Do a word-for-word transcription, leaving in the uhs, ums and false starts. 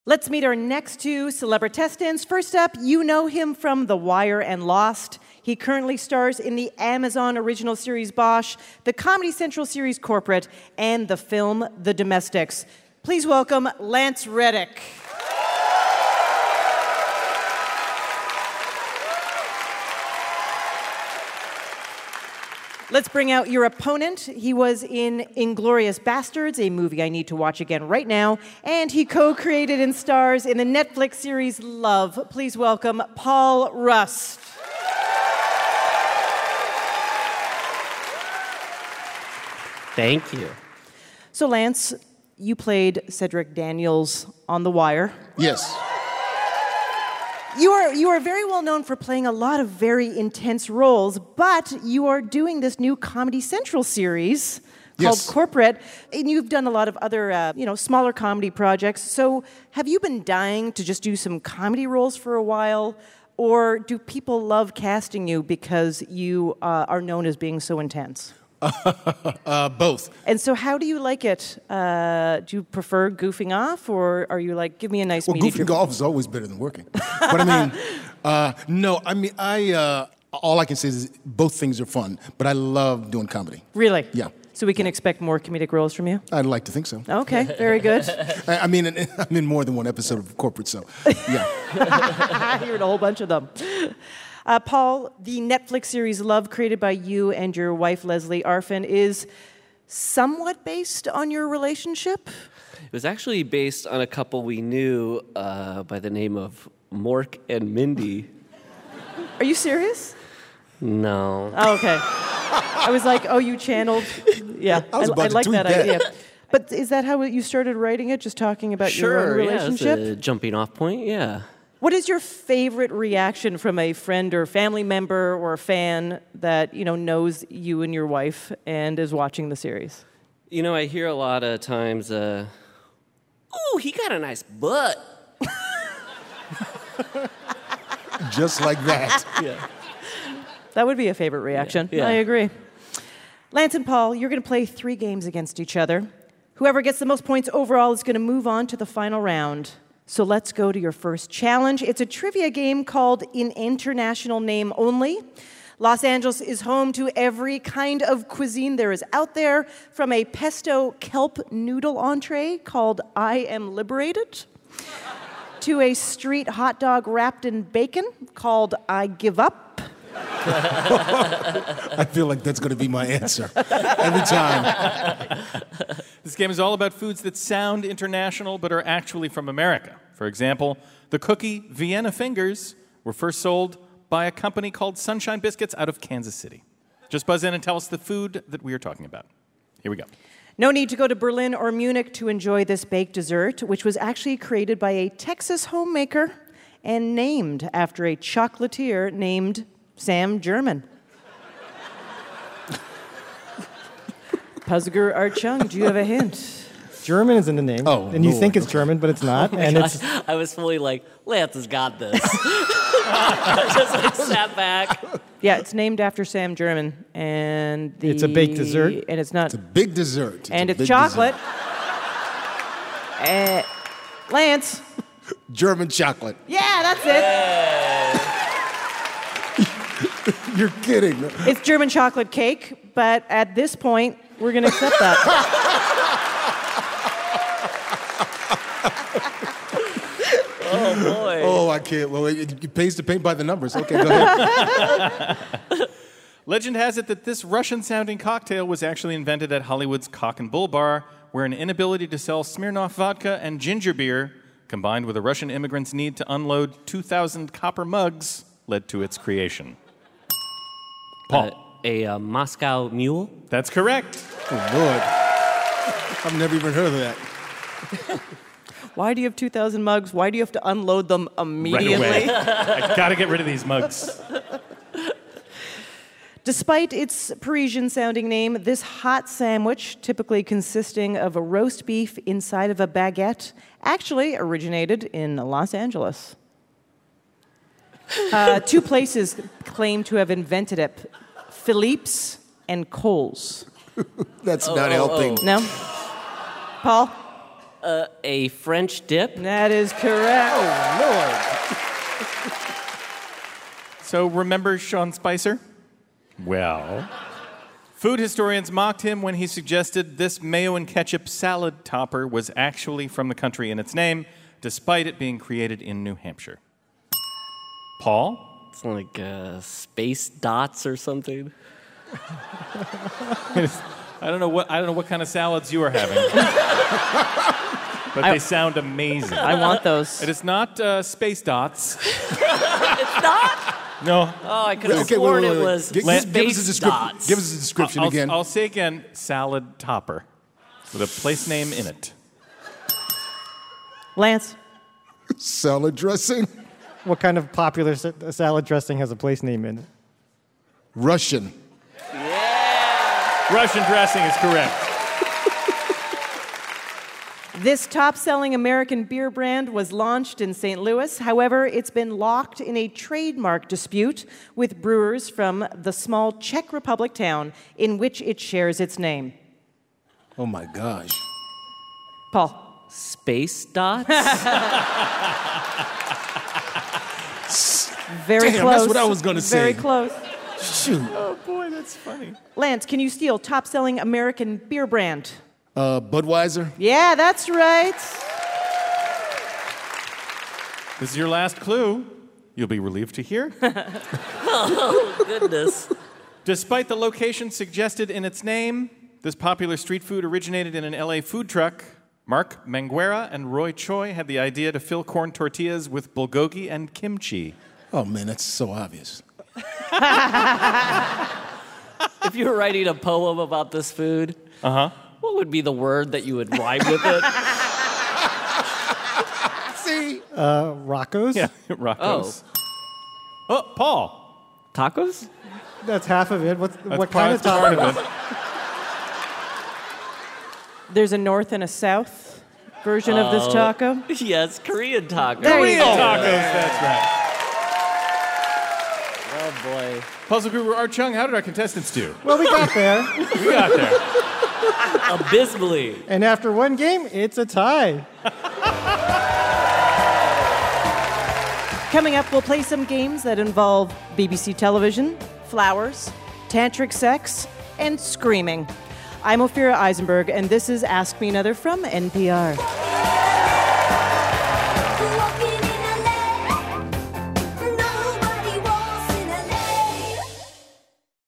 Let's meet our next two celebritestants. First up, you know him from The Wire and Lost. He currently stars in the Amazon original series Bosch, the Comedy Central series Corporate, and the film The Domestics. Please welcome Lance Reddick. Let's bring out your opponent. He was in Inglourious Bastards, a movie I need to watch again right now, and he co-created and stars in the Netflix series Love. Please welcome Paul Rust. Thank you. So, Lance, you played Cedric Daniels on The Wire. Yes. You are you are very well known for playing a lot of very intense roles, but you are doing this new Comedy Central series called Yes. Corporate, and you've done a lot of other, uh, you know, smaller comedy projects. So, have you been dying to just do some comedy roles for a while, or do people love casting you because you uh, are known as being so intense? uh, both. And so, how do you like it? Uh, do you prefer goofing off, or are you like, give me a nice Well, meaty goofing drip- golf is always better than working. But I mean, uh, no, I mean, I, uh, all I can say is both things are fun, but I love doing comedy. Really? Yeah. So we can expect more comedic roles from you? I'd like to think so. Okay, very good. I, I mean, I'm in more than one episode of Corporate, so yeah. You're in a whole bunch of them. Uh, Paul, the Netflix series Love, created by you and your wife, Leslie Arfin, is somewhat based on your relationship? It was actually based on a couple we knew uh, by the name of Mork and Mindy. Are you serious? No. Oh, okay. I was like, oh, you channeled. Yeah, I was about to like tweet that, that. idea. But is that how you started writing it, just talking about your own Sure, yeah, relationship? it's a jumping off point, yeah. What is your favorite reaction from a friend or family member or a fan that, you know, knows you and your wife and is watching the series? You know, I hear a lot of times, uh, ooh, he got a nice butt. Just like that. Yeah. That would be a favorite reaction. Yeah, yeah. I agree. Lance and Paul, you're going to play three games against each other. Whoever gets the most points overall is going to move on to the final round. So let's go to your first challenge. It's a trivia game called In International Name Only. Los Angeles is home to every kind of cuisine there is out there, from a pesto kelp noodle entree called I Am Liberated, to a street hot dog wrapped in bacon called I Give Up. I feel like that's going to be my answer every time. This game is all about foods that sound international but are actually from America. For example, the cookie Vienna Fingers were first sold by a company called Sunshine Biscuits out of Kansas City. Just buzz in and tell us the food that we are talking about. Here we go. No need to go to Berlin or Munich to enjoy this baked dessert, which was actually created by a Texas homemaker and named after a chocolatier named Sam German. Puzziger Archung, do you have a hint? German is in the name, Oh, and you Lord. think it's German, but it's not. and it's I was fully like, Lance has got this. Just like sat back. Yeah, it's named after Sam German, and the, It's a baked dessert? and it's not, It's a big dessert. It's and a it's big chocolate. Uh, Lance, dessert. German chocolate. yeah, that's it. You're kidding. It's German chocolate cake, but at this point, we're going to accept that. Oh, boy. Oh, I can't. Well, it, it pays to paint by the numbers. Okay, go ahead. Legend has it that this Russian-sounding cocktail was actually invented at Hollywood's Cock and Bull Bar, where an inability to sell Smirnoff vodka and ginger beer, combined with a Russian immigrant's need to unload two thousand copper mugs, led to its creation. Paul. Uh, a uh, Moscow Mule? That's correct. Oh, Lord. I've never even heard of that. Why do you have two thousand mugs? Why do you have to unload them Right immediately? away. I gotta get rid of these mugs. Despite its Parisian-sounding name, this hot sandwich, typically consisting of a roast beef inside of a baguette, actually originated in Los Angeles. Uh, two places claim to have invented it, Philippe's and Cole's. That's Oh, not oh, helping. oh. No? Paul? Uh, a French dip. That is correct. So remember Sean Spicer? Well, food historians mocked him when he suggested this mayo and ketchup salad topper was actually from the country in its name, despite it being created in New Hampshire. Paul? It's like uh, space dots or something. I don't know what I don't know what kind of salads you are having, but I- they sound amazing. I want those. It is not uh, space dots. It's not? No. Oh, I could have Okay, wait, sworn wait, wait, it wait. was Gi- space give us a description. dots. Give us a description I'll, again. I'll say again, salad topper with a place name in it. Lance. Salad dressing. What kind of popular sa- salad dressing has a place name in it? Russian. Russian dressing is correct. This top-selling American beer brand was launched in Saint Louis. However, it's been locked in a trademark dispute with brewers from the small Czech Republic town in which it shares its name. Oh my gosh. Paul. Space dots? Very Damn, close. that's what I was gonna Very say. close. Shoot. Oh boy, that's funny. Lance, can you steal top-selling American beer brand? Uh, Budweiser. Yeah, that's right. This is your last clue. You'll be relieved to hear. Oh, goodness. Despite the location suggested in its name, this popular street food originated in an L A food truck. Mark Manguera and Roy Choi had the idea to fill corn tortillas with bulgogi and kimchi. Oh man, that's so obvious. If you were writing a poem about this food, Uh-huh. what would be the word that you would rhyme with it? See? Uh, Rocco's? Yeah, Rocco's. Oh, Paul. Tacos? That's half of it. What's, That's what part, kind of that's part taco? of it. There's a north and a south version of this taco. Yes, Korean tacos. There you go. Tacos, that's right. Oh, boy. Puzzle Guru Art Chung, how did our contestants do? Well, we got there. We got there. Abysmally. And after one game, it's a tie. Coming up, we'll play some games that involve B B C television, flowers, tantric sex, and screaming. I'm Ophira Eisenberg, and this is Ask Me Another from N P R.